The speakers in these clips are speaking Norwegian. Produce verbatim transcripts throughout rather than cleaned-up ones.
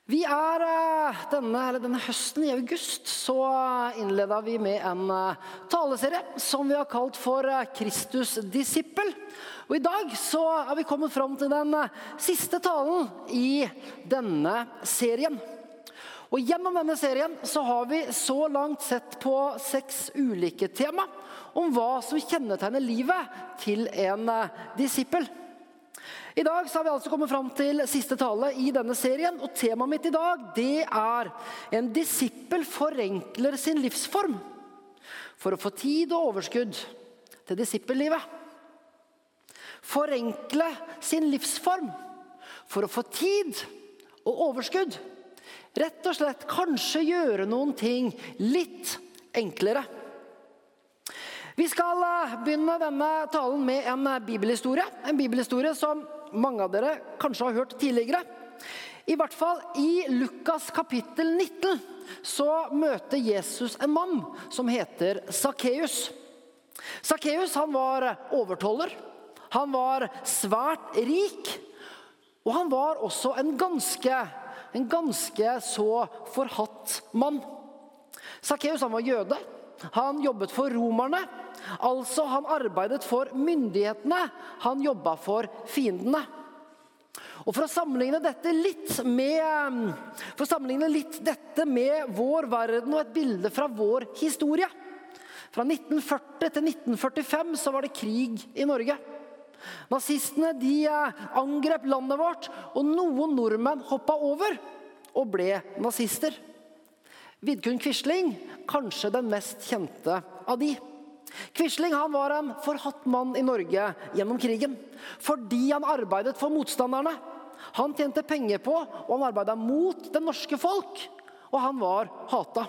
Vi er denne, eller denne høsten i august, så innledet vi med en taleserie som vi har kalt for Kristus Disippel. Og i dag så er vi kommet fram til den siste talen i denne serien. Og gjennom denne serien så har vi så langt sett på seks ulike tema om hva som kjennetegner livet til en disippel. I dag så har vi altså kommet fram til siste tale i denne serien, og temaet mitt i dag, det er en disippel forenkler sin livsform for å få tid og overskudd til disippellivet. Forenkle sin livsform for å få tid og overskudd. Rett og slett kanskje gjøre noen ting litt enklere. Vi skal begynne denne talen med en bibelhistorie, en bibelhistorie som mange av dere kanskje har hørt tidligere. I hvert fall i Lukas kapittel nitten så møter Jesus en mann som heter Zacchaeus. Zacchaeus han var overtoller, han var svært rik, og han var også en ganske, en ganske så forhatt mann. Zacchaeus han var jøde, han jobbet for romerne, altså han arbeidet for myndighetene, han jobbet for fiendene. Og for å sammenligne dette litt med, for å sammenligne litt dette med vår verden og et bilde fra vår historie. Fra nitten førti til nitten førtifem så var det krig i Norge. Nazistene de angrep landet vårt, og noen nordmenn hoppet over og ble nazister. Vidkun Quisling, kanskje den mest kjente av de. Quisling han var en forhatt mann i Norge gjennom krigen, fordi han arbeidet for motstanderne. Han tjente penger på, og han arbeidet mot det norske folk, og han var hatet.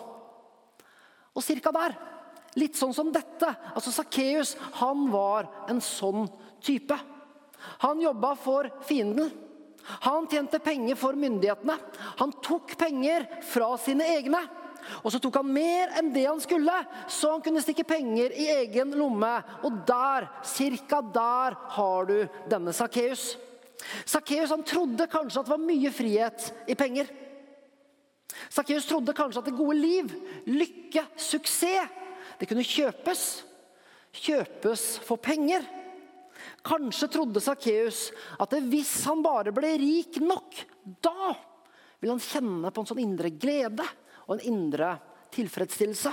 Og cirka der, litt sånn som dette, altså Zacchaeus, han var en sånn type. Han jobbet for fienden. Han tjente penger for myndighetene. Han tok penger fra sine egne. Og så tok han mer enn det han skulle, så han kunne stikke penger i egen lomme. Og der, cirka der, har du denne Zacchaeus. Zacchaeus han trodde kanskje at det var mye frihet i penger. Zacchaeus trodde kanskje at det gode liv, lykke, suksess, det kunne kjøpes. Kjøpes for penger. Kanskje trodde Zacchaeus at det, hvis han bare ble rik nok, da ville han kjenne på en sånn indre glede og en indre tilfredsstillelse.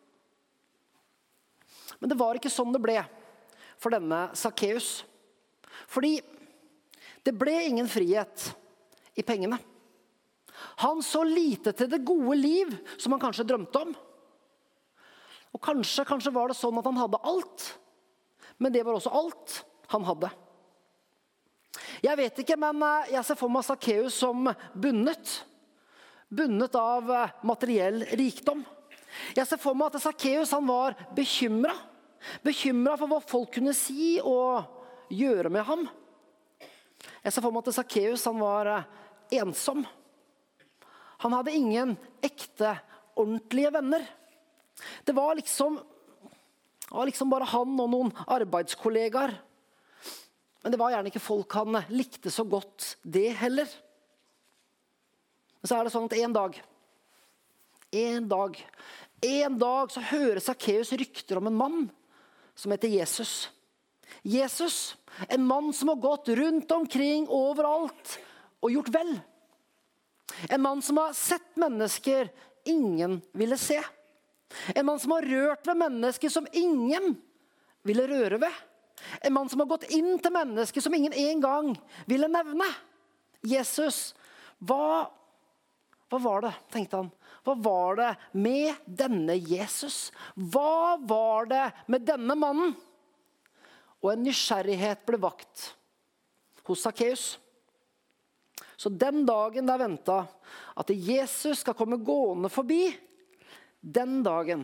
Men det var ikke sånn det ble for denne Zacchaeus. Fordi det ble ingen frihet i pengene. Han så lite til det gode liv som han kanskje drømte om. Og kanskje, kanskje var det sånn at han hadde alt, men det var også alt han hadde. Jeg vet ikke, men jeg ser for meg Zacchaeus som bundet. Bundet av materiell rikdom. Jeg ser for meg at Zacchaeus han var bekymret. Bekymret for hva folk kunne si og gjøre med ham. Jeg ser for meg at Zacchaeus han var ensom. Han hadde ingen ekte, ordentlige venner. Det var liksom, det var liksom bare han og noen arbeidskollegaer. Men det var gjerne ikke folk han likte så godt det heller. Men så er det sånn at en dag, en dag, en dag så hører Zacchaeus rykter om en mann som heter Jesus. Jesus, en mann som har gått rundt omkring overalt og gjort vel. En mann som har sett mennesker ingen ville se. En mann som har rørt ved mennesker som ingen ville røre ved. En mann som har gått inn til mennesker som ingen en gang ville nevne. Jesus, hva Hva var det, tenkte han. Hva var det med denne Jesus? Hva var det med denne mannen? Og en nysgjerrighet ble vakt hos Zacchaeus. Så den dagen der ventet at Jesus skal komme gående forbi, den dagen,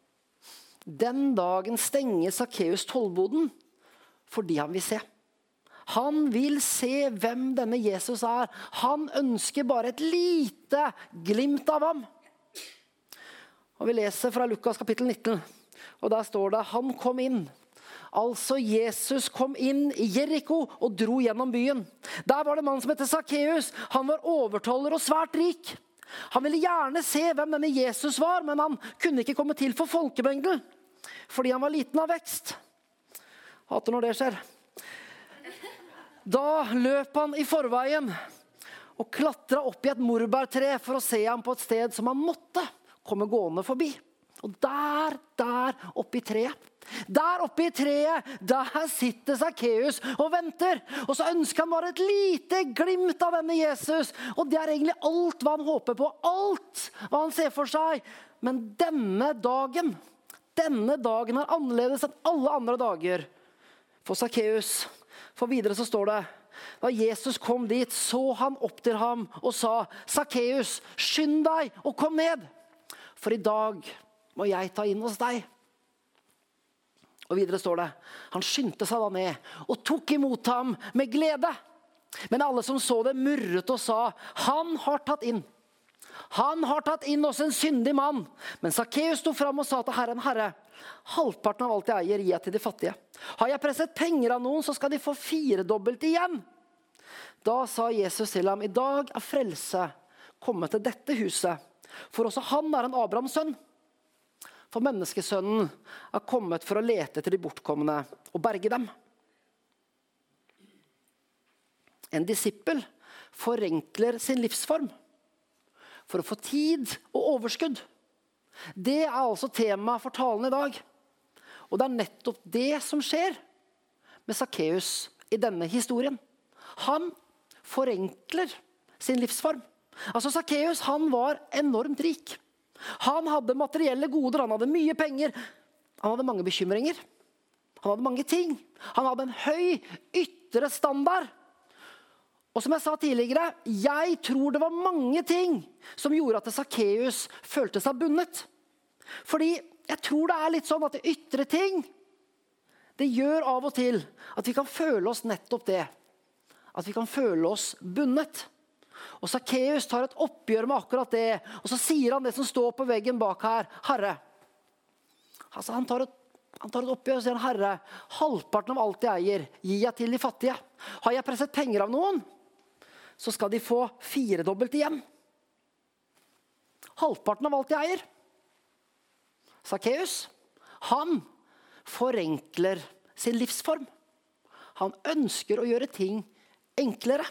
den dagen stenger Zacchaeus tollboden fordi han vil se. Han vil se hvem denne Jesus er. Han ønsker bare et lite glimt av ham. Og vi leser fra Lukas kapittel nitten, og der står det, han kom inn. Altså Jesus kom inn i Jericho og dro gjennom byen. Der var det en mann som heter Zacchaeus. Han var overtoller og svært rik. Han ville gjerne se hvem denne Jesus var, men han kunne ikke komme til for folkemengden, fordi han var liten av vekst. Hater når det skjer. Da løp han i forveien og klatret opp i et morbærtre for å se ham på et sted som han måtte komme gående forbi. Og der, der oppe i treet, der oppe i treet, der sitter Zacchaeus og venter. Og så ønsker han bare et lite glimt av denne Jesus. Og det er egentlig alt hva han håper på, alt hva han ser for seg. Men denne dagen, denne dagen er annerledes enn alle andre dager for Zacchaeus. For videre så står det, da Jesus kom dit, så han opp til ham og sa, Zacchaeus, skynd deg og kom ned, for i dag må jeg ta inn hos deg. Og videre står det, han skyndte seg da ned og tok imot ham med glede. Men alle som så det murret og sa, han har tatt inn. Han har tatt inn hos en syndig mann. Men Zacchaeus stod fram og sa til Herren, Herre, halvparten av alt jeg eier gir jeg til de fattige. Har jeg presset penger av noen, så skal de få firedobbelt igjen. Da sa Jesus til ham, i dag er frelse kommet til dette huset, for også han er en Abrahams sønn. For menneskesønnen er kommet for å lete etter de bortkomne og berge dem. En disippel forenkler sin livsform for å få tid og overskudd. Det er altså tema for talen i dag. Og det er nettopp det som skjer med Zacchaeus i denne historien. Han forenkler sin livsform. Altså Zacchaeus, han var enormt rik. Han hadde materielle goder, han hadde mye penger, han hadde mange bekymringer, han hadde mange ting. Han hadde en høy ytre standard. Og som jeg sa tidligere, jeg tror det var mange ting som gjorde at Zacchaeus følte seg bundet. Fordi jeg tror det er litt sånn at det ytre ting, det gjør av og til at vi kan føle oss nettopp det. At vi kan føle oss bundet. Og Zacchaeus tar et oppgjør med akkurat det, og så sier han det som står på veggen bak her, Herre. Altså han tar et, han tar et oppgjør og sier, Herre, halvparten av alt jeg eier, gir jeg til de fattige. Har jeg presset penger av noen, så skal de få firedobbelt igjen. Halvparten av alt jeg eier. Zacchaeus, han forenkler sin livsform. Han ønsker å gjøre ting enklere.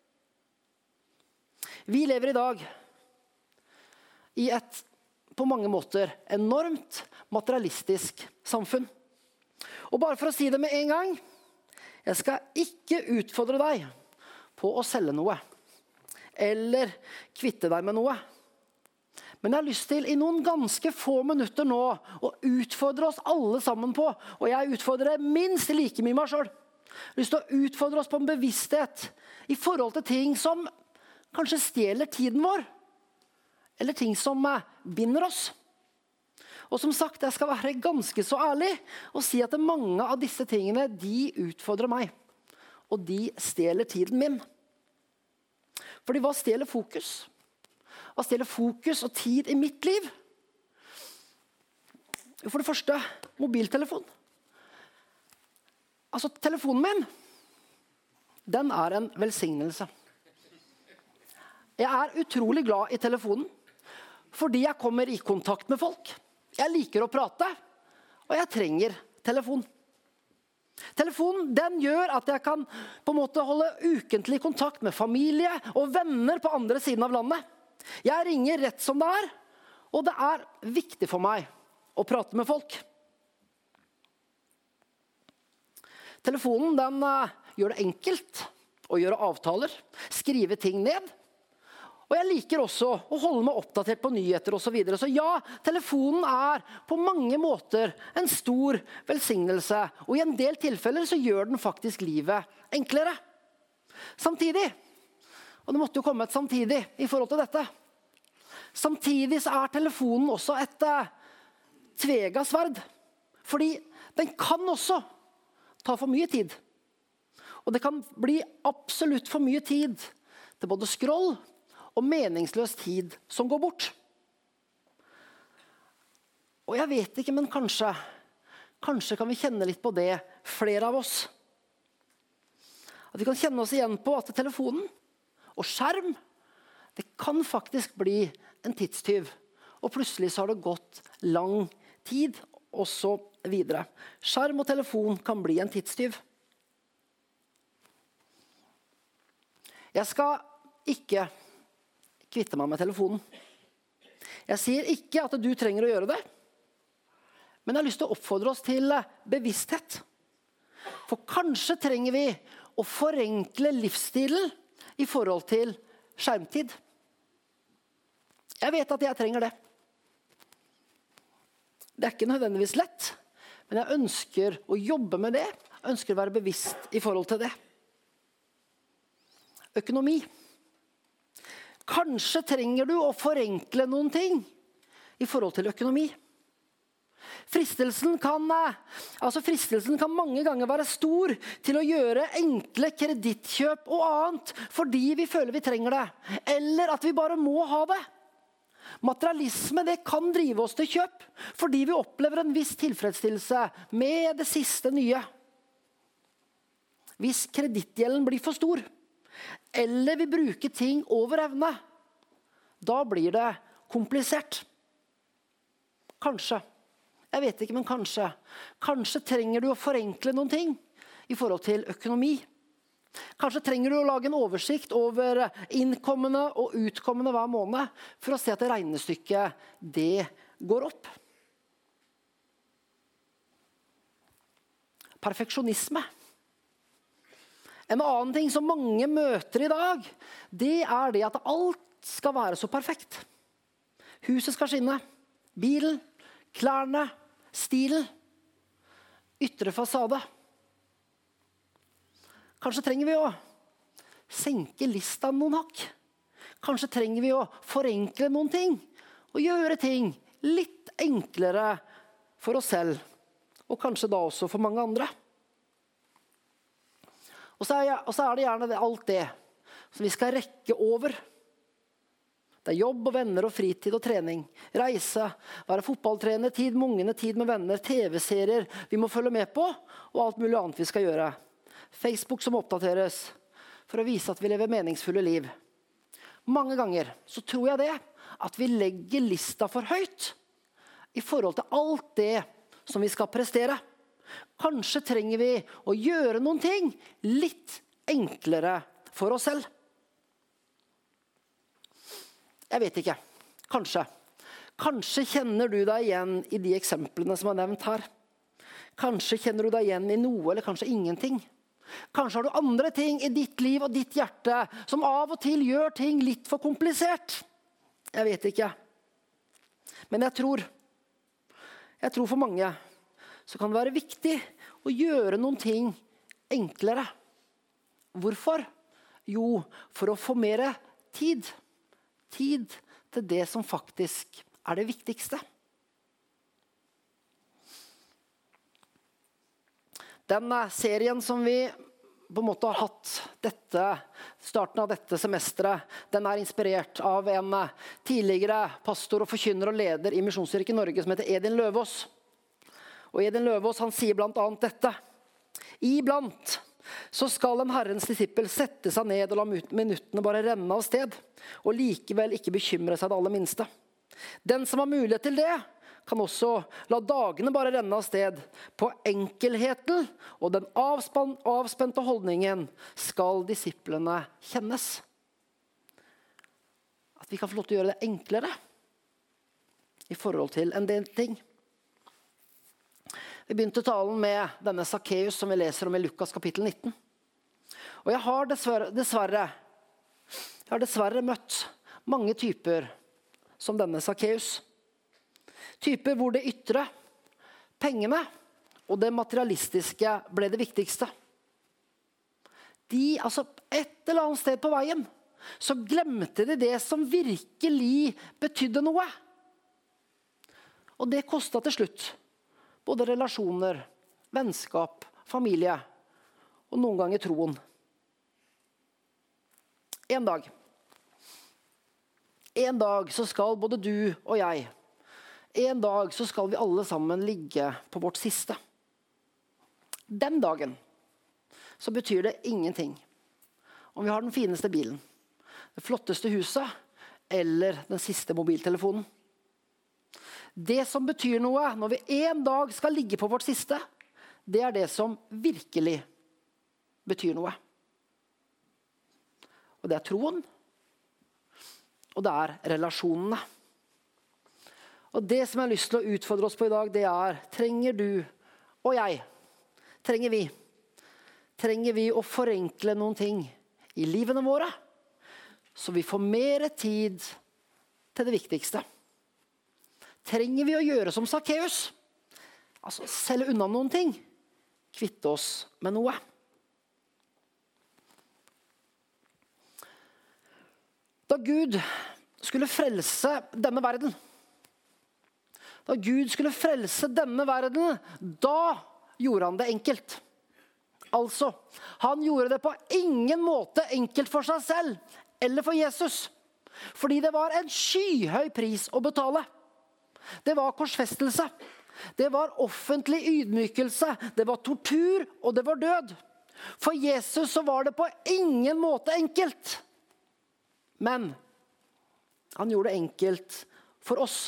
Vi lever i dag i et på mange måter enormt materialistisk samfunn. Og bare for å si det med en gang, jeg skal ikke utfordre deg på å selge noe, eller kvitte deg med noe. Men jeg har lyst til i noen ganske få minutter nå å utfordre oss alle sammen på, og jeg utfordrer minst like mye meg selv. Jeg har lyst til å utfordre oss på en bevissthet i forhold til ting som kanskje stjeler tiden vår, eller ting som binder oss. Og som sagt, jeg skal være ganske så ærlig og si at mange av disse tingene, de utfordrer meg, og de stjeler tiden min. Fordi hva stjeler fokus? Hva stjeler fokus og tid i mitt liv? For det første, mobiltelefon. Altså, telefonen min, den er en velsignelse. Jeg er utrolig glad i telefonen, fordi jeg kommer i kontakt med folk. Jeg liker å prate, og jeg trenger telefon. Telefonen, den gjør at jeg kan på en måte holde ukentlig kontakt med familie og venner på andre siden av landet. Jeg ringer rett som det er, og det er viktig for meg å prate med folk. Telefonen, den uh, gjør det enkelt å gjøre avtaler, skrive ting ned. Og jeg liker også å holde meg oppdatert på nyheter og så videre. Så ja, telefonen er på mange måter en stor velsignelse. Og i en del tilfeller så gjør den faktisk livet enklere. Samtidig, og det måtte jo komme et samtidig i forhold til dette. Samtidig så er telefonen også et uh, tvegasverd. Fordi den kan også ta for mye tid. Og det kan bli absolutt for mye tid til både scroll og meningsløs tid som går bort. Og jeg vet ikke, men kanskje, Kanskje kan vi kjenne litt på det, flere av oss. At vi kan kjenne oss igjen på at telefonen og skjerm, det kan faktisk bli en tidstyv. Og plutselig så har det gått lang tid, og så videre. Skjerm og telefon kan bli en tidstyv. Jeg skal ikke kvitte meg med telefonen. Jeg sier ikke at du trenger å gjøre det, men jeg har lyst til å oppfordre oss til bevissthet. For kanskje trenger vi å forenkle livsstilen i forhold til skjermtid. Jeg vet at jeg trenger det. Det er ikke nødvendigvis lett, men jeg ønsker å jobbe med det. Jeg ønsker å være bevisst i forhold til det. Økonomi. Kanskje trenger du å forenkle noen ting i forhold til økonomi. Fristelsen kan, altså fristelsen kan mange ganger være stor til å gjøre enkle kredittkjøp og annet fordi vi føler vi trenger det, eller at vi bare må ha det. Materialisme, det kan drive oss til kjøp fordi vi opplever en viss tilfredsstillelse med det siste nye. Hvis kredittgjelden blir for stor, eller vi bruker ting over evne, da blir det komplisert. Kanskje. Jeg vet ikke, men kanskje. Kanskje trenger du å forenkle noen ting i forhold til økonomi. Kanskje trenger du å lage en oversikt over innkommende og utkommende hver måned for å se at det regnestykket, det går opp. Perfeksjonisme. En annen ting som mange møter i dag, det er det at alt skal være så perfekt. Huset skal skinne, bilen, klærne, stilen, ytre fasade. Kanskje trenger vi å senke lista noen hakk. Kanskje trenger vi å forenkle noen ting, og gjøre ting litt enklere for oss selv, og kanskje da også for mange andre. Og så er, og så er det gjerne det, alt det som vi skal rekke over. Det er jobb og venner og fritid og trening, reise, være fotballtrener, tid med ungene, tid med venner, tv-serier vi må følge med på, og alt mulig annet vi skal gjøre. Facebook som oppdateres for å vise at vi lever meningsfulle liv. Mange ganger så tror jeg det, at vi legger lista for høyt i forhold til alt det som vi skal prestere. Kanskje trenger vi å gjøre noen ting litt enklere for oss selv. Jeg vet ikke. Kanskje. Kanskje kjenner du deg igjen i de eksemplene som er nevnt her. Kanskje kjenner du deg igjen i noe, eller kanskje ingenting. Kanskje har du andre ting i ditt liv og ditt hjerte som av og til gjør ting litt for komplisert. Jeg vet ikke. Men jeg tror, jeg tror for mange, så kan det være viktig å gjøre noen ting enklere. Hvorfor? Jo, for å få mer tid. Tid til det som faktisk er det viktigste. Den serien som vi på en måte har hatt dette, starten av dette semesteret, den er inspirert av en tidligere pastor og forkynner og leder i Misjonskirken Norge som heter Edin Løvaas. Og Edin Løvaas, han sier blant annet dette: Iblant så skal en Herrens disippel sette seg ned og la minuttene bare renne av sted, og likevel ikke bekymre seg det aller minste. Den som har mulighet til det, kan også la dagene bare renne av sted. På enkelheten og den avspan- avspente holdningen skal disiplene kjennes. At vi kan få lov til å gjøre det enklere i forhold til en del ting. Vi begynte talen med denne Sakkeus som vi leser om i Lukas kapittel nitten. Og jeg har dessverre, dessverre, jeg har dessverre møtt mange typer som denne Sakkeus. Typer hvor det ytre, pengene og det materialistiske ble det viktigste. De, altså et eller annet sted på veien, så glemte de det som virkelig betydde noe. Og det kostet til slutt både relasjoner, vennskap, familie og noen ganger troen. En dag. En dag så skal både du og jeg, en dag så skal vi alle sammen ligge på vårt siste. den dagen så betyr det ingenting om vi har den fineste bilen, det flotteste huset eller den siste mobiltelefonen. Det som betyr noe når vi en dag skal ligge på vårt siste, det er det som virkelig betyr noe. Og det er troen, og det er relasjonene. Og det som jeg har lyst til å utfordre oss på i dag, det er, trenger du og jeg, trenger vi, trenger vi å forenkle noen ting i livene våre, så vi får mer tid til det viktigste. Trenger vi å gjøre som Zacchaeus? Altså selge unna noen ting, kvitte oss med noe. Da Gud skulle frelse denne verden, da Gud skulle frelse denne verden, da gjorde han det enkelt. Altså, han gjorde det på ingen måte enkelt for seg selv, eller for Jesus. Fordi det var en skyhøy pris å betale. Det var korsfestelse. Det var offentlig ydmykelse. Det var tortur, og det var død. For Jesus så var det på ingen måte enkelt. Men han gjorde det enkelt for oss.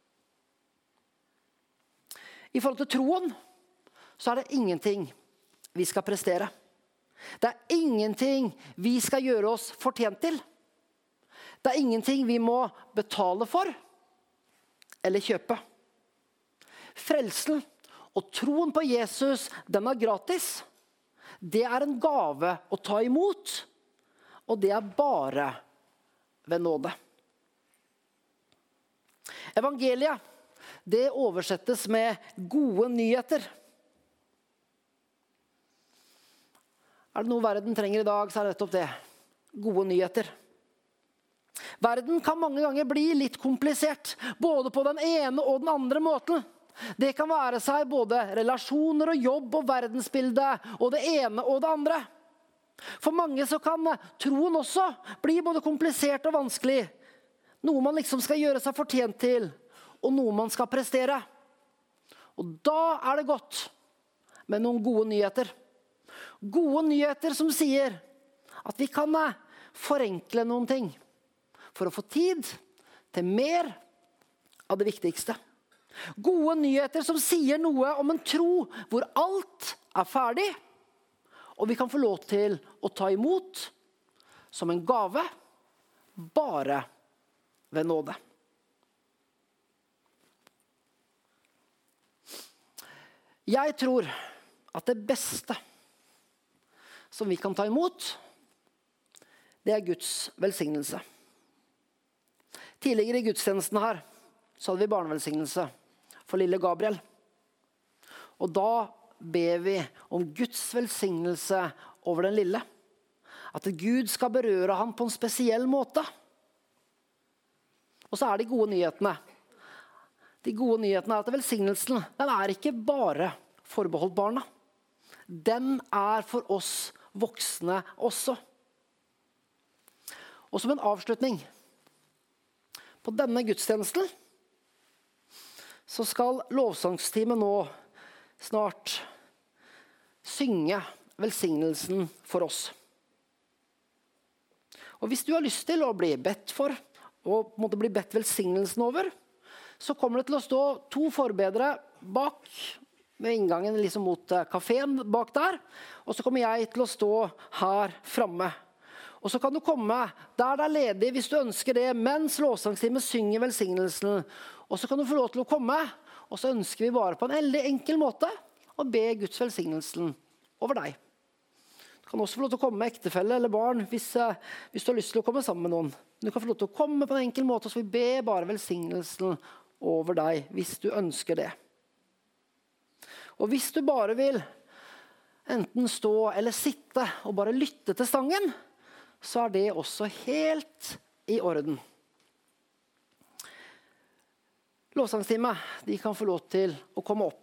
I forhold til troen, så er det ingenting vi skal prestere. Det er ingenting vi skal gjøre oss fortjent til. Det er ingenting vi må betale for eller kjøpe. Frelsen og troen på Jesus, den er gratis. Det er en gave å ta imot, og det er bare ved nåde. Evangeliet, det oversettes med gode nyheter. Er det noe verden trenger i dag, så er det nettopp det. Gode nyheter. Verden kan mange ganger bli litt komplisert, både på den ene og den andre måten. Det kan være seg både relasjoner og jobb og verdensbilde, og det ene og det andre. For mange så kan troen også bli både komplisert og vanskelig. Noe man liksom skal gjøre seg fortjent til, og noe man skal prestere. Og da er det godt med noen gode nyheter. Gode nyheter som sier at vi kan forenkle noen ting for å få tid til mer av det viktigste. Gode nyheter som sier noe om en tro hvor alt er ferdig, og vi kan få lov til å ta imot som en gave bare ved nåde. Jeg tror at det beste som vi kan ta imot, det er Guds velsignelse. Tidligere i gudstjenesten her, så hadde vi barnevelsignelse for lille Gabriel. Og da ber vi om Guds velsignelse over den lille. At Gud skal berøre han på en spesiell måte. Og så er de gode nyhetene. De gode nyhetene er at velsignelsen, den er ikke bare forbeholdt barna. Den er for oss voksne også. Og som en avslutning, på denne gudstjenesten, så skal lovsangsteamet nå snart synge velsignelsen for oss. Og hvis du har lyst til å bli bedt for, og måtte bli bedt velsignelsen over, så kommer det til å stå to forbedere bak ved inngangen liksom mot kaféen bak der, og så kommer jeg til å stå her fremme. Og så kan du komme der det er ledig hvis du ønsker det, mens lovsangsteamet synger velsignelsen. Og så kan du få lov til å komme, og så ønsker vi bare på en veldig enkel måte å be Guds velsignelsen over deg. Du kan også få lov til å komme med ektefelle eller barn hvis, hvis du har lyst til å komme sammen med noen. Du kan få lov til å komme på en enkel måte, så vi ber bare velsignelsen over deg hvis du ønsker det. Og hvis du bare vil enten stå eller sitte og bare lytte til sangen, så er det også helt i orden. Lovsangsteamet, de kan få lov til å komme opp.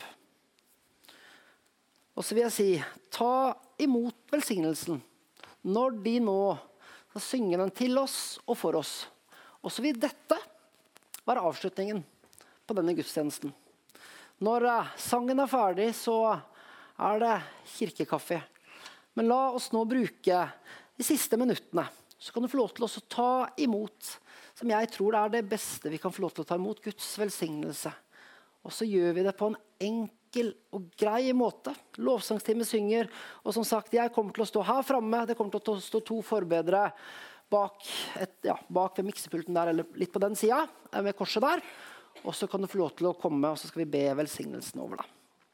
Og så vil jeg si, ta imot velsignelsen når de nå skal synge den til oss og for oss. Og så vil dette være avslutningen på denne gudstjenesten. Når sangen er ferdig, så er det kirkekaffe. Men la oss nå bruke de siste minuttene, så kan du få lov til å ta imot, som jeg tror er det beste vi kan få lov til å ta imot, Guds velsignelse. Og så gjør vi det på en enkel og grei måte. Lovsangstime synger, og som sagt, jeg kommer til å stå her fremme, det kommer til å stå to forbedre bak, et, ja, bak ved miksepulten der, eller litt på den siden, ved korset der. Og så kan du få lov til å komme, og så skal vi be velsignelsen over deg.